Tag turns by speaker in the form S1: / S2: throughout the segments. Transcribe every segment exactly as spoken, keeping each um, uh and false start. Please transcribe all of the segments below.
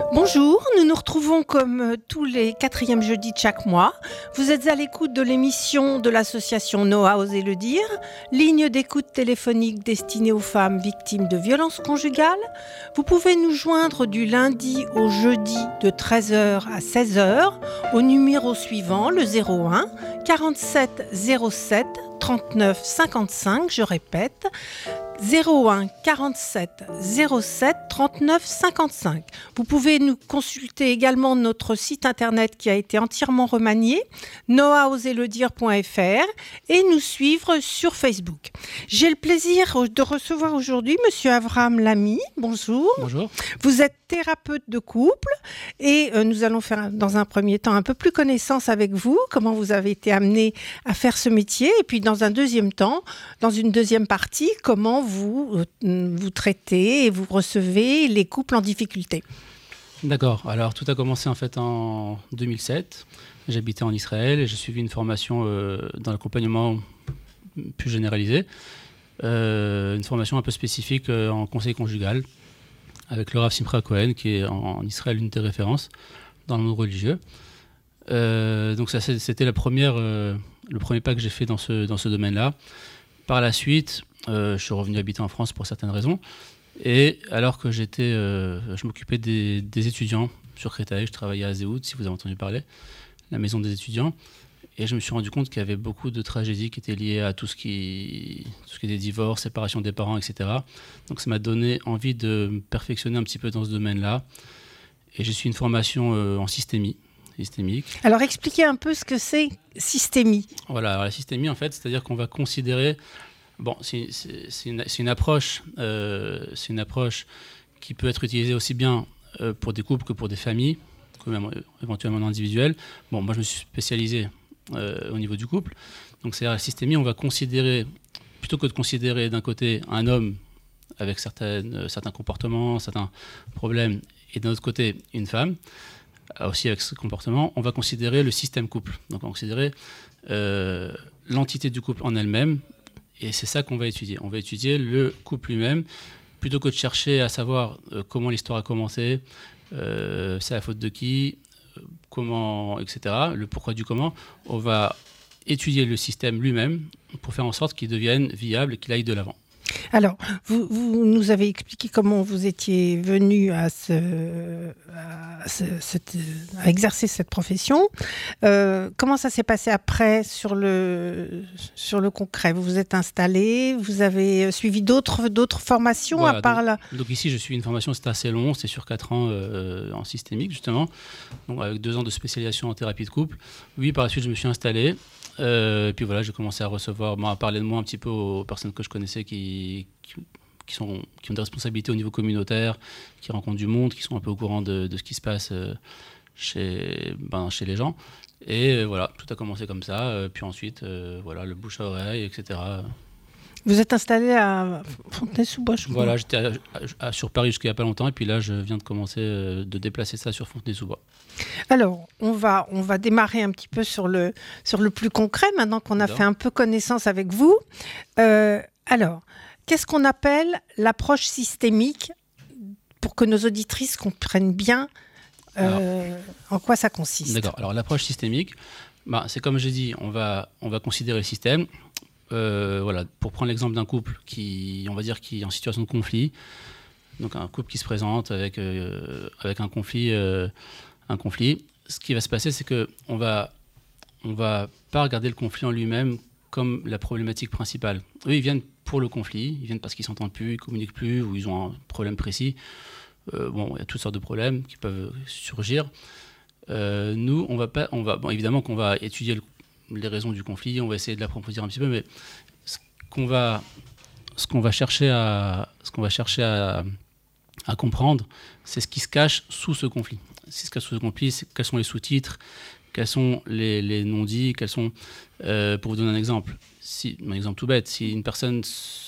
S1: Bonjour, nous nous retrouvons comme tous les quatrièmes jeudis de chaque mois. Vous êtes à l'écoute de l'émission de l'association Noah Osez le dire, ligne d'écoute téléphonique destinée aux femmes victimes de violences conjugales. Vous pouvez nous joindre du lundi au jeudi de treize heures à seize heures au numéro suivant, le zéro un quarante-sept zéro sept trente-neuf cinquante-cinq, je répète, zéro un quarante-sept zéro sept trente-neuf cinquante-cinq. Vous pouvez nous consulter également notre site internet qui a été entièrement remanié, noah osez le dire point f r, et nous suivre sur Facebook. J'ai le plaisir de recevoir aujourd'hui Monsieur Avram Lamy. Bonjour.
S2: Bonjour.
S1: Vous êtes thérapeute de couple et euh, nous allons faire dans un premier temps un peu plus connaissance avec vous, comment vous avez été amené à faire ce métier, et puis dans un deuxième temps, dans une deuxième partie, comment vous, euh, vous traitez et vous recevez les couples en difficulté.
S2: D'accord. Alors, tout a commencé en fait en deux mille sept. J'habitais en Israël et j'ai suivi une formation euh, dans l'accompagnement plus généralisé, euh, une formation un peu spécifique euh, en conseil conjugal avec le Rav Simcha Cohen qui est en, en Israël une des références dans le monde religieux. Euh, donc ça, c'était la première, euh, le premier pas que j'ai fait dans ce, dans ce domaine-là. Par la suite, euh, je suis revenu habiter en France pour certaines raisons. Et alors que j'étais, euh, je m'occupais des, des étudiants sur Créteil, je travaillais à Zéhout, si vous avez entendu parler, la maison des étudiants. Et je me suis rendu compte qu'il y avait beaucoup de tragédies qui étaient liées à tout ce qui, tout ce qui était divorce, séparation des parents, et cetera. Donc ça m'a donné envie de me perfectionner un petit peu dans ce domaine-là. Et j'ai suivi une formation euh, en systémie, systémique.
S1: Alors expliquez un peu ce que c'est systémie.
S2: Voilà, alors la systémie en fait, c'est-à-dire qu'on va considérer... Bon, c'est, c'est, c'est, une, c'est, une approche, euh, c'est une approche qui peut être utilisée aussi bien euh, pour des couples que pour des familles, que même euh, éventuellement individuelles. Bon, moi je me suis spécialisé euh, au niveau du couple. Donc c'est-à-dire la systémie, on va considérer, plutôt que de considérer d'un côté un homme avec certaines, euh, certains comportements, certains problèmes, et d'un autre côté une femme, aussi avec ce comportement, on va considérer le système couple. Donc on va considérer euh, l'entité du couple en elle-même. Et c'est ça qu'on va étudier. On va étudier le couple lui-même, plutôt que de chercher à savoir euh, comment l'histoire a commencé, euh, c'est la faute de qui, euh, comment, et cetera, le pourquoi du comment. On va étudier le système lui-même pour faire en sorte qu'il devienne viable et qu'il aille de l'avant.
S1: Alors, vous, vous nous avez expliqué comment vous étiez venu à, ce, à, ce, cette, à exercer cette profession. Euh, comment ça s'est passé après sur le, sur le concret ? Vous vous êtes installé, vous avez suivi d'autres, d'autres formations
S2: voilà,
S1: à part
S2: donc,
S1: là.
S2: Donc ici, je suis une formation, c'est assez long, c'est sur quatre ans euh, en systémique justement, donc avec deux ans de spécialisation en thérapie de couple. Oui, par la suite, je me suis installé. Euh, et puis voilà, j'ai commencé à recevoir, bon, à parler de moi un petit peu aux personnes que je connaissais qui, qui, qui, sont, qui ont des responsabilités au niveau communautaire, qui rencontrent du monde, qui sont un peu au courant de, de ce qui se passe euh, chez, ben, chez les gens. Et euh, voilà, tout a commencé comme ça. Euh, puis ensuite, euh, voilà, le bouche à oreille, et cetera.
S1: Vous êtes installé à Fontenay-sous-Bois, je crois.
S2: Voilà, j'étais à, à, à, sur Paris jusqu'il n'y a pas longtemps, et puis là, je viens de commencer euh, de déplacer ça sur Fontenay-sous-Bois.
S1: Alors, on va, on va démarrer un petit peu sur le, sur le plus concret, maintenant qu'on a fait un peu connaissance avec vous. Euh, alors, qu'est-ce qu'on appelle l'approche systémique pour que nos auditrices comprennent bien euh, alors, en quoi ça consiste ?
S2: D'accord. Alors, l'approche systémique, bah, c'est comme j'ai dit, on va, on va considérer le système. Euh, voilà, pour prendre l'exemple d'un couple qui, on va dire, qui est en situation de conflit, donc un couple qui se présente avec, euh, avec un conflit, euh, un conflit, ce qui va se passer, c'est qu'on va, on va pas regarder le conflit en lui-même comme la problématique principale. Eux, ils viennent pour le conflit, ils viennent parce qu'ils s'entendent plus, ils communiquent plus, ou ils ont un problème précis. Euh, bon, il y a toutes sortes de problèmes qui peuvent surgir. Euh, nous, on va pas, on va, bon, évidemment qu'on va étudier le les raisons du conflit, on va essayer de l'approfondir un petit peu, mais ce qu'on va, ce qu'on va chercher à, ce qu'on va chercher à, à comprendre, c'est ce qui se cache sous ce conflit. Ce qui se cache sous ce conflit, c'est quels sont les sous-titres, quels sont les, les non-dits, quels sont, euh, pour vous donner un exemple, si, un exemple tout bête, si une personne,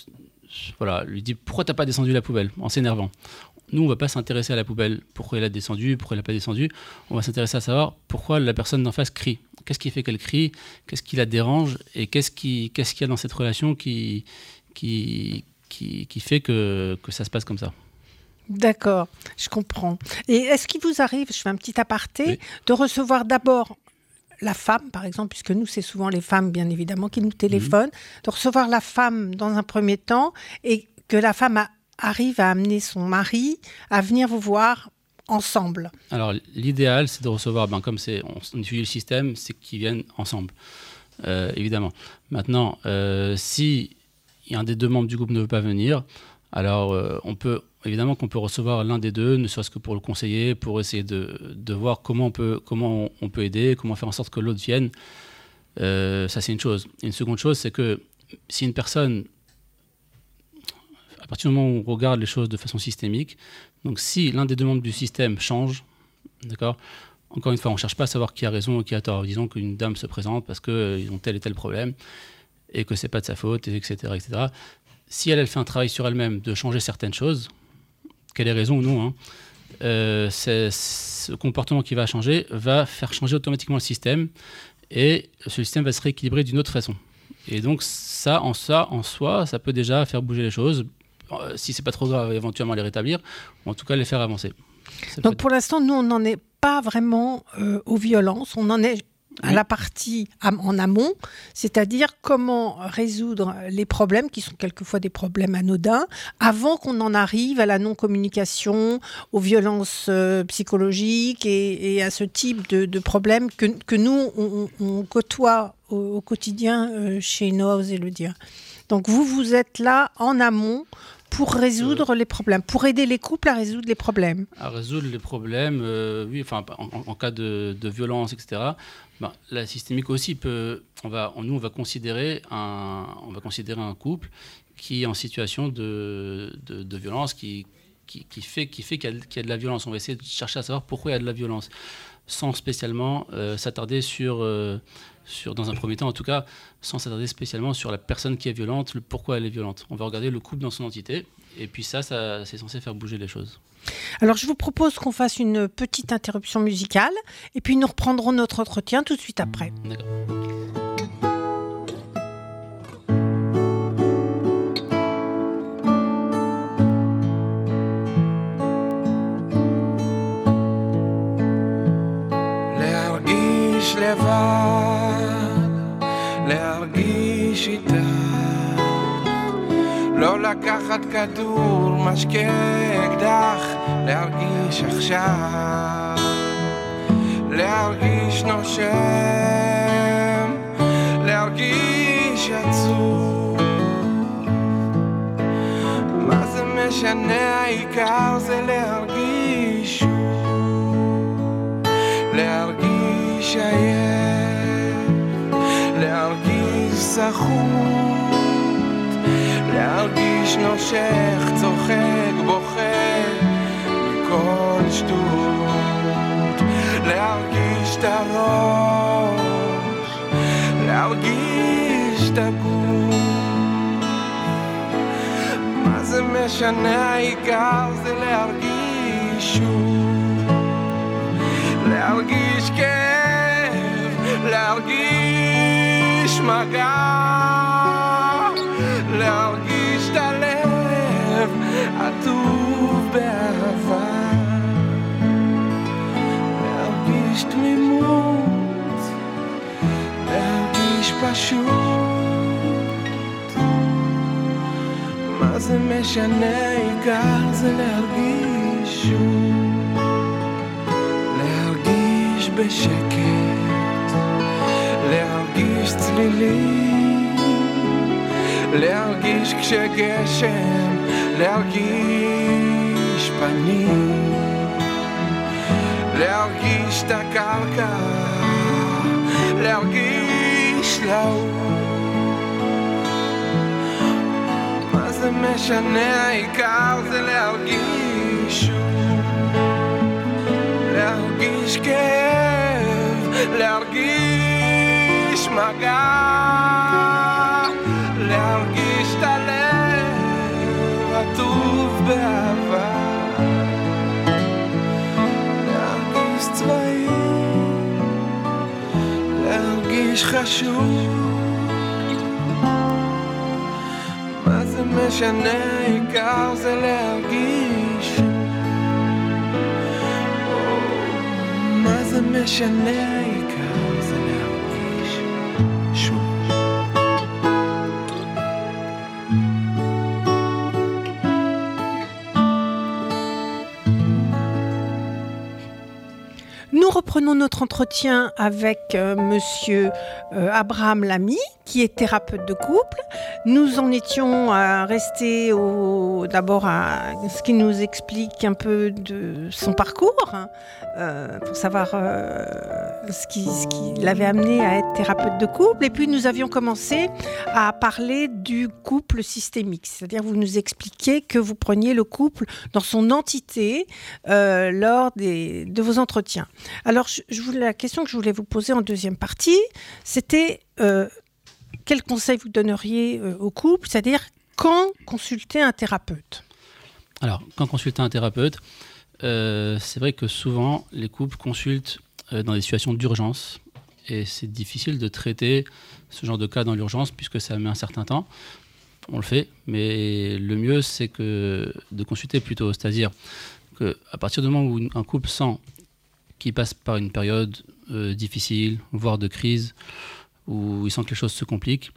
S2: voilà, lui dit pourquoi t'as pas descendu la poubelle, en s'énervant. Nous, on ne va pas s'intéresser à la poubelle, pourquoi elle a descendu, pourquoi elle n'a pas descendu. On va s'intéresser à savoir pourquoi la personne d'en face crie. Qu'est-ce qui fait qu'elle crie ? Qu'est-ce qui la dérange ? Et qu'est-ce, qui, qu'est-ce qu'il y a dans cette relation qui, qui, qui, qui fait que, que ça se passe comme ça ?
S1: D'accord, je comprends. Et est-ce qu'il vous arrive, je fais un petit aparté, oui. de recevoir d'abord la femme, par exemple, puisque nous, c'est souvent les femmes, bien évidemment, qui nous téléphonent, mmh. de recevoir la femme dans un premier temps et que la femme a, arrive à amener son mari à venir vous voir ensemble.
S2: Alors, l'idéal, c'est de recevoir, ben, comme c'est, on, on utilise le système, c'est qu'ils viennent ensemble, euh, évidemment. Maintenant, euh, si un des deux membres du groupe ne veut pas venir, alors euh, on peut, évidemment qu'on peut recevoir l'un des deux, ne serait-ce que pour le conseiller, pour essayer de, de voir comment on, peut, comment on peut aider, comment faire en sorte que l'autre vienne. Euh, ça, c'est une chose. Et une seconde chose, c'est que si une personne, à partir du moment où on regarde les choses de façon systémique, donc si l'un des deux membres du système change, d'accord, encore une fois, on ne cherche pas à savoir qui a raison ou qui a tort. Disons qu'une dame se présente parce qu'ils euh, ont tel et tel problème et que ce n'est pas de sa faute, et cetera, et cetera. Si elle, elle fait un travail sur elle-même de changer certaines choses, qu'elle ait raison ou non, hein, euh, c'est, ce comportement qui va changer va faire changer automatiquement le système et ce système va se rééquilibrer d'une autre façon. Et donc ça, en, ça, en soi, ça peut déjà faire bouger les choses. Euh, si c'est pas trop grave, éventuellement les rétablir, ou en tout cas les faire avancer. Ça
S1: donc
S2: peut...
S1: pour l'instant, nous, on n'en est pas vraiment euh, aux violences, on en est à oui. la partie en amont, c'est-à-dire comment résoudre les problèmes, qui sont quelquefois des problèmes anodins, avant qu'on en arrive à la non-communication, aux violences euh, psychologiques et, et à ce type de, de problèmes que, que nous, on, on côtoie au, au quotidien euh, chez Noah, osez le dire. Donc vous, vous êtes là en amont pour résoudre euh, les problèmes, pour aider les couples à résoudre les problèmes.
S2: À résoudre les problèmes, euh, oui, enfin, en, en cas de, de violence, et cetera. Ben, la systémique aussi peut, on va, nous, on va considérer un, on va considérer un couple qui est en situation de, de, de violence, qui, qui, qui fait, qui fait qu'il y a, qu'il y a de la violence. On va essayer de chercher à savoir pourquoi il y a de la violence, sans spécialement euh, s'attarder sur, euh, sur, dans un premier temps en tout cas, sans s'attarder spécialement sur la personne qui est violente, le pourquoi elle est violente. On va regarder le couple dans son entité, et puis ça, ça c'est censé faire bouger les choses.
S1: Alors je vous propose qu'on fasse une petite interruption musicale, et puis nous reprendrons notre entretien tout de suite après.
S2: D'accord.
S3: להרגיש איתך, לא לקחת כדור, משקה אקדח, להרגיש עכשיו, להרגיש נושם, להרגיש עצוב. מה זה משנה, העיקר זה להרגיש שוב, להרגיש עייף, להרגיש סחוט, להרגיש נושך, צוחק, בוכה מכל שטות, להרגיש את הראש, להרגיש את הגוף. מה זה משנה, העיקר זה להרגיש שוב, להרגיש כאב, להרגיש מגע, להרגיש את הלב עטוב באהבה, להרגיש תמימות, להרגיש פשוט. מה זה משנה, העיקר זה להרגיש שוב, להרגיש בשקט, להרגיש צלילים, להרגיש כשגשם, להרגיש פנים, להרגיש את הקרקע, להרגיש לעוף. מה זה משנה, העיקר זה להרגיש שוב, להרגיש כאב, להרגיש מגע, להרגיש את הלב עטוב באהבה, להרגיש צבעים, להרגיש חשוב. מה זה משנה, העיקר זה להרגיש مش Amerika, sondern ich schon.
S1: Nous reprenons notre entretien avec euh, Monsieur euh, Abraham Lamy, qui est thérapeute de couple. Nous en étions à rester au, d'abord à ce qu'il nous explique un peu de son parcours, hein, euh, pour savoir euh, ce, qui, ce qui l'avait amené à être thérapeute de couple. Et puis nous avions commencé à parler du couple systémique, c'est-à-dire vous nous expliquiez que vous preniez le couple dans son entité euh, lors des, de vos entretiens. Alors, je, je voulais, la question que je voulais vous poser en deuxième partie, c'était euh, quel conseil vous donneriez euh, au couple, c'est-à-dire quand consulter un thérapeute ?
S2: Alors, quand consulter un thérapeute, euh, c'est vrai que souvent, les couples consultent euh, dans des situations d'urgence et c'est difficile de traiter ce genre de cas dans l'urgence puisque ça met un certain temps. On le fait, mais le mieux, c'est que de consulter plus tôt, c'est-à-dire qu'à partir du moment où un couple sent qui passe par une période euh, difficile, voire de crise, où il sent que les choses se compliquent.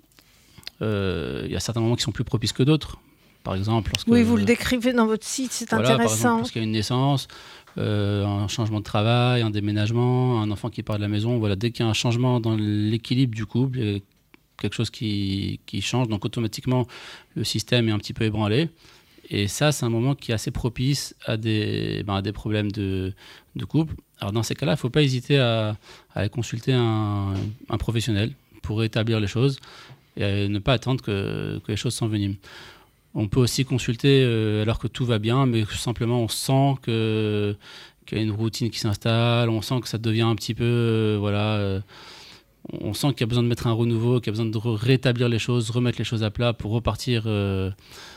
S2: Euh, il y a certains moments qui sont plus propices que d'autres. Par exemple, lorsque...
S1: Oui, vous le décrivez dans votre site, c'est
S2: voilà,
S1: intéressant.
S2: Par exemple, lorsqu'il y a une naissance, euh, un changement de travail, un déménagement, un enfant qui part de la maison. Voilà, dès qu'il y a un changement dans l'équilibre du couple, il y a quelque chose qui, qui change, donc automatiquement, le système est un petit peu ébranlé. Et ça, c'est un moment qui est assez propice à des, ben, à des problèmes de, de couple. Alors dans ces cas-là, il ne faut pas hésiter à, à aller consulter un, un professionnel pour rétablir les choses et ne pas attendre que, que les choses s'enveniment. On peut aussi consulter euh, alors que tout va bien, mais simplement on sent que, qu'il y a une routine qui s'installe, on sent que ça devient un petit peu... Euh, voilà, euh, on sent qu'il y a besoin de mettre un renouveau, qu'il y a besoin de rétablir les choses, remettre les choses à plat pour repartir... Euh,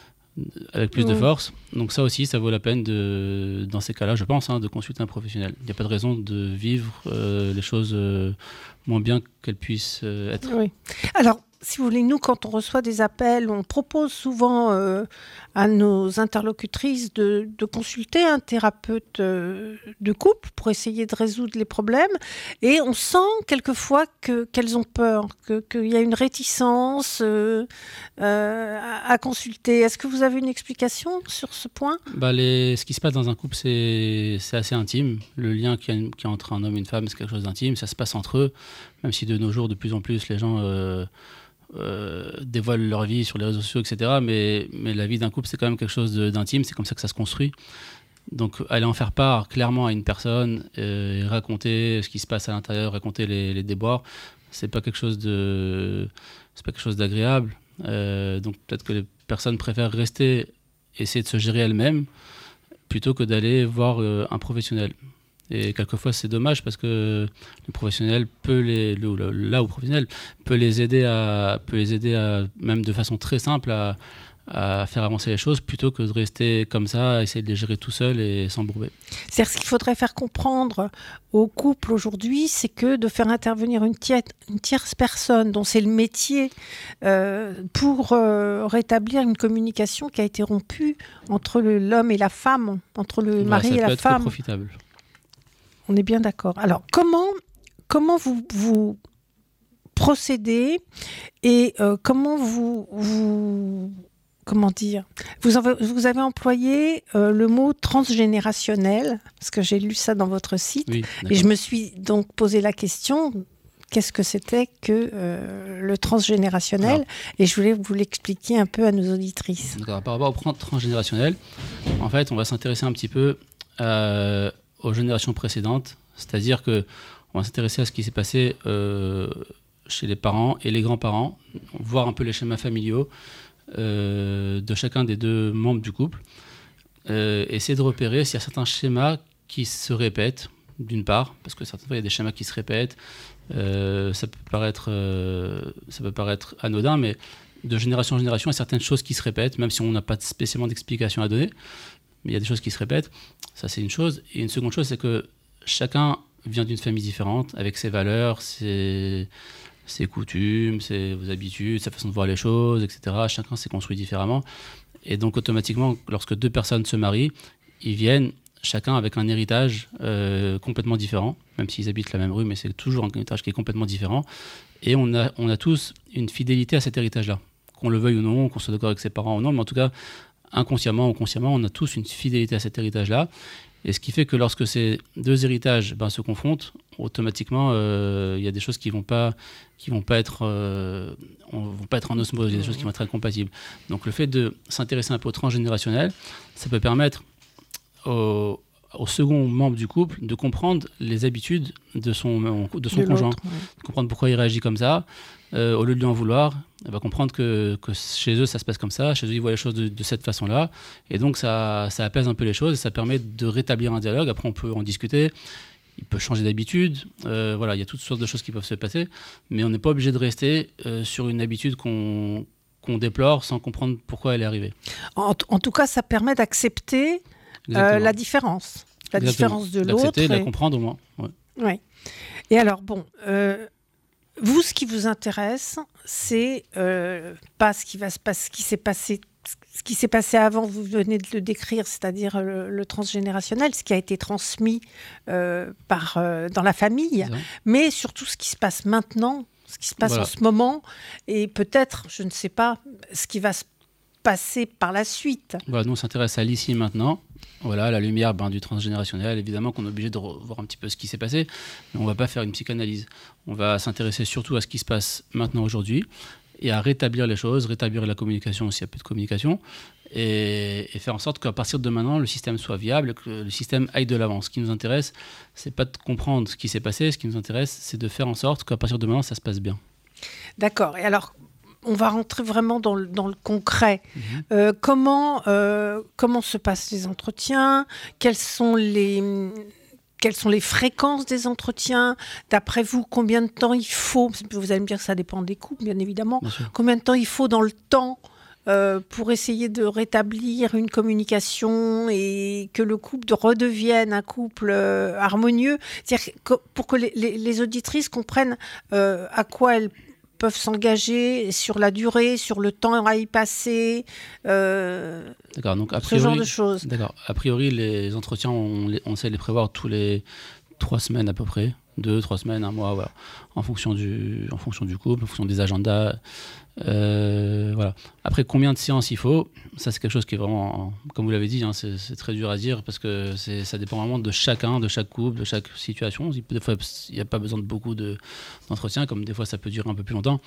S2: avec plus mmh. de force. Donc ça aussi, ça vaut la peine, de, dans ces cas-là, je pense, hein, de consulter un professionnel. Il n'y a pas de raison de vivre euh, les choses euh, moins bien qu'elles puissent euh, être.
S1: Oui. Alors, si vous voulez, nous, quand on reçoit des appels, on propose souvent euh, à nos interlocutrices de, de consulter un thérapeute euh, de couple pour essayer de résoudre les problèmes. Et on sent quelquefois que, qu'elles ont peur, que, qu'il y a une réticence euh, euh, à, à consulter. Est-ce que vous avez une explication sur ce point ?
S2: bah les, Ce qui se passe dans un couple, c'est, c'est assez intime. Le lien qu'il y a, qu'il y a entre un homme et une femme, c'est quelque chose d'intime. Ça se passe entre eux, même si de nos jours, de plus en plus, les gens... Euh, Euh, dévoilent leur vie sur les réseaux sociaux, et cetera. Mais, mais la vie d'un couple, c'est quand même quelque chose de, d'intime, c'est comme ça que ça se construit. Donc aller en faire part clairement à une personne, euh, et raconter ce qui se passe à l'intérieur, raconter les, les déboires, c'est pas quelque chose de, c'est pas quelque chose d'agréable. Euh, donc peut-être que les personnes préfèrent rester, essayer de se gérer elles-mêmes, plutôt que d'aller voir euh, un professionnel. Et quelquefois, c'est dommage parce que le professionnel peut les, le, le, là où professionnel peut les aider à, peut les aider à, même de façon très simple, à, à faire avancer les choses plutôt que de rester comme ça, à essayer de les gérer tout seul et s'embourber.
S1: C'est-à-dire ce qu'il faudrait faire comprendre aux couples aujourd'hui, c'est que de faire intervenir une, tiers, une tierce personne dont c'est le métier euh, pour euh, rétablir une communication qui a été rompue entre le, l'homme et la femme, entre le
S2: voilà,
S1: mari et la femme.
S2: Ça peut être profitable.
S1: On est bien d'accord. Alors, comment, comment vous, vous procédez et euh, comment vous, vous... Comment dire ? Vous avez, vous avez employé euh, le mot transgénérationnel, parce que j'ai lu ça dans votre site.
S2: Oui,
S1: et je me suis donc posé la question, qu'est-ce que c'était que euh, le transgénérationnel ? Alors, et je voulais vous l'expliquer un peu à nos auditrices.
S2: D'accord. Par rapport au transgénérationnel, en fait, on va s'intéresser un petit peu à... aux générations précédentes, c'est-à-dire qu'on va s'intéresser à ce qui s'est passé euh, chez les parents et les grands-parents, voir un peu les schémas familiaux euh, de chacun des deux membres du couple, euh, essayer de repérer s'il y a certains schémas qui se répètent, d'une part, parce que certaines fois il y a des schémas qui se répètent, euh, ça peut paraître, euh, ça peut paraître anodin, mais de génération en génération, il y a certaines choses qui se répètent, même si on n'a pas spécialement d'explication à donner. Mais il y a des choses qui se répètent, ça c'est une chose. Et une seconde chose, c'est que chacun vient d'une famille différente, avec ses valeurs, ses, ses coutumes, ses vos habitudes, sa façon de voir les choses, et cetera. Chacun s'est construit différemment. Et donc automatiquement, lorsque deux personnes se marient, ils viennent chacun avec un héritage euh, complètement différent, même s'ils habitent la même rue, mais c'est toujours un héritage qui est complètement différent. Et on a, on a tous une fidélité à cet héritage-là, qu'on le veuille ou non, qu'on soit d'accord avec ses parents ou non, mais en tout cas, inconsciemment ou consciemment, on a tous une fidélité à cet héritage-là. Et ce qui fait que lorsque ces deux héritages ben, se confrontent, automatiquement, il euh, y a des choses qui ne vont pas, qui vont pas être, euh, vont pas être en osmose, il y a des choses qui vont être incompatibles. Donc le fait de s'intéresser un peu au transgénérationnel, ça peut permettre au, au second membre du couple de comprendre les habitudes de son, de son
S1: de
S2: conjoint,
S1: ouais.
S2: de comprendre pourquoi il réagit comme ça. Euh, au lieu de lui en vouloir, elle va comprendre que, que chez eux ça se passe comme ça, chez eux ils voient les choses de, de cette façon-là, et donc ça, ça apaise un peu les choses, et ça permet de rétablir un dialogue. Après on peut en discuter, il peut changer d'habitude, euh, voilà, il y a toutes sortes de choses qui peuvent se passer, mais on n'est pas obligé de rester euh, sur une habitude qu'on, qu'on déplore sans comprendre pourquoi elle est arrivée.
S1: En, en tout cas, ça permet d'accepter euh, la différence, la
S2: Exactement.
S1: différence de l'autre.
S2: D'accepter, de
S1: et...
S2: la comprendre au moins. Ouais.
S1: Ouais. Et alors, bon... Euh... Vous, ce qui vous intéresse, c'est euh, pas ce qui va se passer, ce qui s'est passé, ce qui s'est passé avant. Vous venez de le décrire, c'est-à-dire le, le transgénérationnel, ce qui a été transmis euh, par euh, dans la famille, mais surtout ce qui se passe maintenant, ce qui se passe
S2: voilà.
S1: en ce moment, et peut-être, je ne sais pas, ce qui va se passer par la suite.
S2: Voilà, nous on s'intéresse à l'ici et maintenant. Voilà, à la lumière ben, du transgénérationnel, évidemment qu'on est obligé de voir un petit peu ce qui s'est passé, mais on ne va pas faire une psychanalyse. On va s'intéresser surtout à ce qui se passe maintenant, aujourd'hui, et à rétablir les choses, rétablir la communication s'il y a peu de communication, et, et faire en sorte qu'à partir de maintenant, le système soit viable, que le système aille de l'avant. Ce qui nous intéresse, ce n'est pas de comprendre ce qui s'est passé, ce qui nous intéresse, c'est de faire en sorte qu'à partir de maintenant, ça se passe bien.
S1: D'accord. Et alors, on va rentrer vraiment dans le, dans le concret.
S2: Mmh.
S1: Euh, comment, euh, comment se passent les entretiens ? Quelles sont les, quelles sont les fréquences des entretiens ? D'après vous, combien de temps il faut ? Vous allez me dire que ça dépend des couples, bien évidemment.
S2: Bien sûr.
S1: Combien de temps il faut dans le temps euh, pour essayer de rétablir une communication et que le couple redevienne un couple euh, harmonieux ? C'est-à-dire que, pour que les, les, les auditrices comprennent euh, à quoi elles peuvent s'engager sur la durée, sur le temps à y passer, euh,
S2: d'accord, donc, a
S1: ce
S2: priori,
S1: genre de choses.
S2: D'accord. A priori, les entretiens, on, les, on sait les prévoir tous les trois semaines à peu près, deux, trois semaines, un mois, voilà, en fonction du, en fonction du couple, en fonction des agendas. Euh, voilà. Après, combien de séances il faut ? Ça, c'est quelque chose qui est vraiment, comme vous l'avez dit, hein, c'est, c'est très dur à dire parce que c'est, ça dépend vraiment de chacun, de chaque couple, de chaque situation. Des fois, il n'y a pas besoin de beaucoup de, d'entretien, comme des fois, ça peut durer un peu plus longtemps.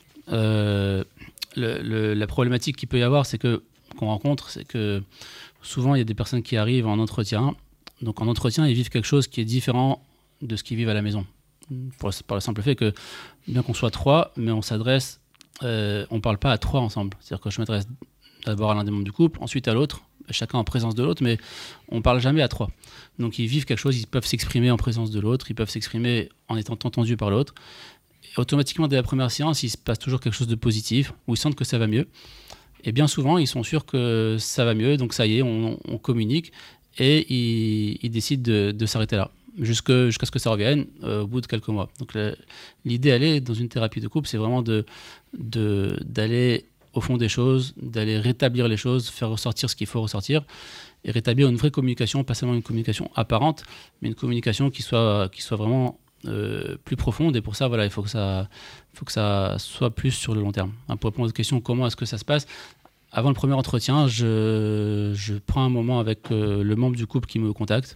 S2: Euh, le, le, la problématique qu'il peut y avoir, c'est que, qu'on rencontre, c'est que souvent, il y a des personnes qui arrivent en entretien. Donc, en entretien, ils vivent quelque chose qui est différent de ce qu'ils vivent à la maison. Pour, par le simple fait que, bien qu'on soit trois, mais on s'adresse Euh, on ne parle pas à trois ensemble. C'est-à-dire que je m'adresse d'abord à l'un des membres du couple, ensuite à l'autre, chacun en présence de l'autre, mais on ne parle jamais à trois. Donc ils vivent quelque chose, ils peuvent s'exprimer en présence de l'autre, ils peuvent s'exprimer en étant entendus par l'autre. Et automatiquement, dès la première séance, il se passe toujours quelque chose de positif, où ils sentent que ça va mieux. Et bien souvent, ils sont sûrs que ça va mieux, donc ça y est, on, on communique, et ils, ils décident de, de s'arrêter là. Jusque, jusqu'à ce que ça revienne euh, au bout de quelques mois. Donc le, l'idée, elle est, dans une thérapie de couple, c'est vraiment de, de, d'aller au fond des choses, d'aller rétablir les choses, faire ressortir ce qu'il faut ressortir, et rétablir une vraie communication, pas seulement une communication apparente, mais une communication qui soit, qui soit vraiment euh, plus profonde. Et pour ça, voilà, il faut que ça, faut que ça soit plus sur le long terme. Hein, pour répondre à votre question, comment est-ce que ça se passe ? Avant le premier entretien, je, je prends un moment avec euh, le membre du couple qui me contacte,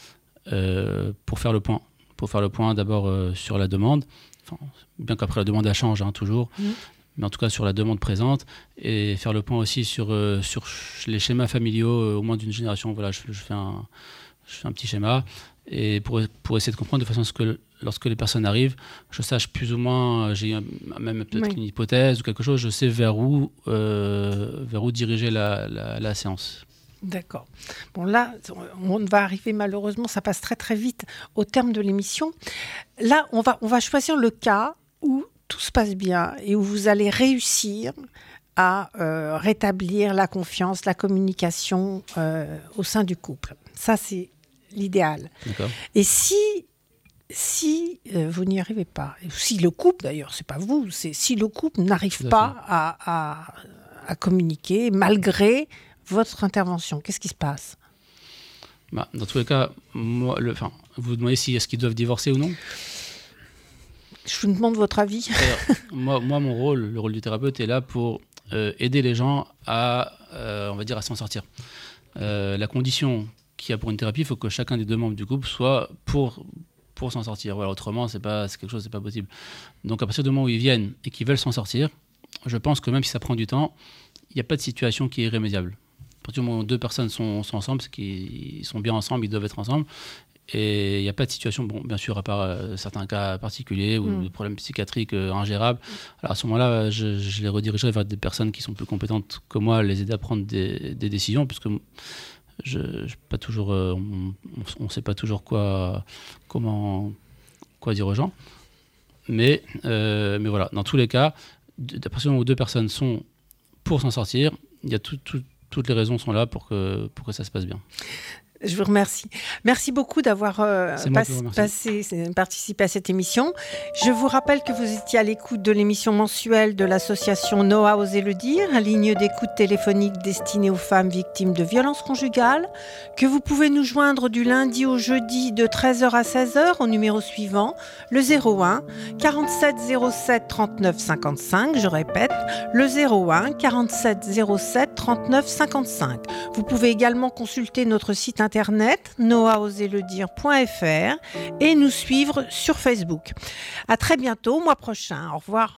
S2: Euh, pour faire le point. Pour faire le point d'abord euh, sur la demande, enfin, bien qu'après la demande elle change hein, toujours, mmh. mais en tout cas sur la demande présente, et faire le point aussi sur, euh, sur les schémas familiaux euh, au moins d'une génération. Voilà, je, je, fais un, je fais un petit schéma, et pour, pour essayer de comprendre de façon à ce que lorsque les personnes arrivent, je sache plus ou moins, j'ai même peut-être oui. une hypothèse ou quelque chose, je sais vers où, euh, vers où diriger la, la, la séance.
S1: D'accord. Bon, là, on va arriver malheureusement, ça passe très très vite au terme de l'émission. Là, on va, on va choisir le cas où tout se passe bien et où vous allez réussir à euh, rétablir la confiance, la communication euh, au sein du couple. Ça, c'est l'idéal.
S2: D'accord.
S1: Et si, si euh, vous n'y arrivez pas, et si le couple, d'ailleurs, c'est pas vous, c'est si le couple n'arrive pas à, à, à communiquer malgré votre intervention, qu'est-ce qui se passe ?
S2: Bah, dans tous les cas, moi, le, enfin, vous vous demandez si est-ce qu'ils doivent divorcer ou non.
S1: Je vous demande votre avis.
S2: moi, moi, mon rôle, le rôle du thérapeute est là pour euh, aider les gens à, euh, on va dire, à s'en sortir. Euh, la condition qu'il y a pour une thérapie, il faut que chacun des deux membres du couple soit pour, pour s'en sortir. Voilà, autrement, c'est pas, c'est quelque chose, c'est pas possible. Donc, à partir du moment où ils viennent et qu'ils veulent s'en sortir, je pense que même si ça prend du temps, il n'y a pas de situation qui est irrémédiable. À partir du moment où deux personnes sont, sont ensemble, c'est qu'ils sont bien ensemble, ils doivent être ensemble. Et il n'y a pas de situation, bon, bien sûr, à part euh, certains cas particuliers ou mmh. de problèmes psychiatriques euh, ingérables. Alors à ce moment-là, je, je les redirigerai vers des personnes qui sont plus compétentes que moi, les aider à prendre des, des décisions, puisque je, je pas toujours, euh, on ne sait pas toujours quoi, comment, quoi dire aux gens. Mais, euh, mais voilà, dans tous les cas, à partir du moment où deux personnes sont pour s'en sortir, il y a tout, tout, toutes les raisons sont là pour que, pour que ça se passe bien.
S1: Je vous remercie. Merci beaucoup d'avoir euh, pas, passé, participé à cette émission. Je vous rappelle que vous étiez à l'écoute de l'émission mensuelle de l'association Noah Osez le dire, ligne d'écoute téléphonique destinée aux femmes victimes de violences conjugales, que vous pouvez nous joindre du lundi au jeudi de treize heures à seize heures au numéro suivant, le zéro un quarante-sept zéro sept trente-neuf cinquante-cinq. Je répète, le zéro un quarante-sept zéro sept trente-neuf cinquante-cinq. Vous pouvez également consulter notre site internet internet noah osez le dire point f r et nous suivre sur Facebook. À très bientôt, mois prochain. Au revoir.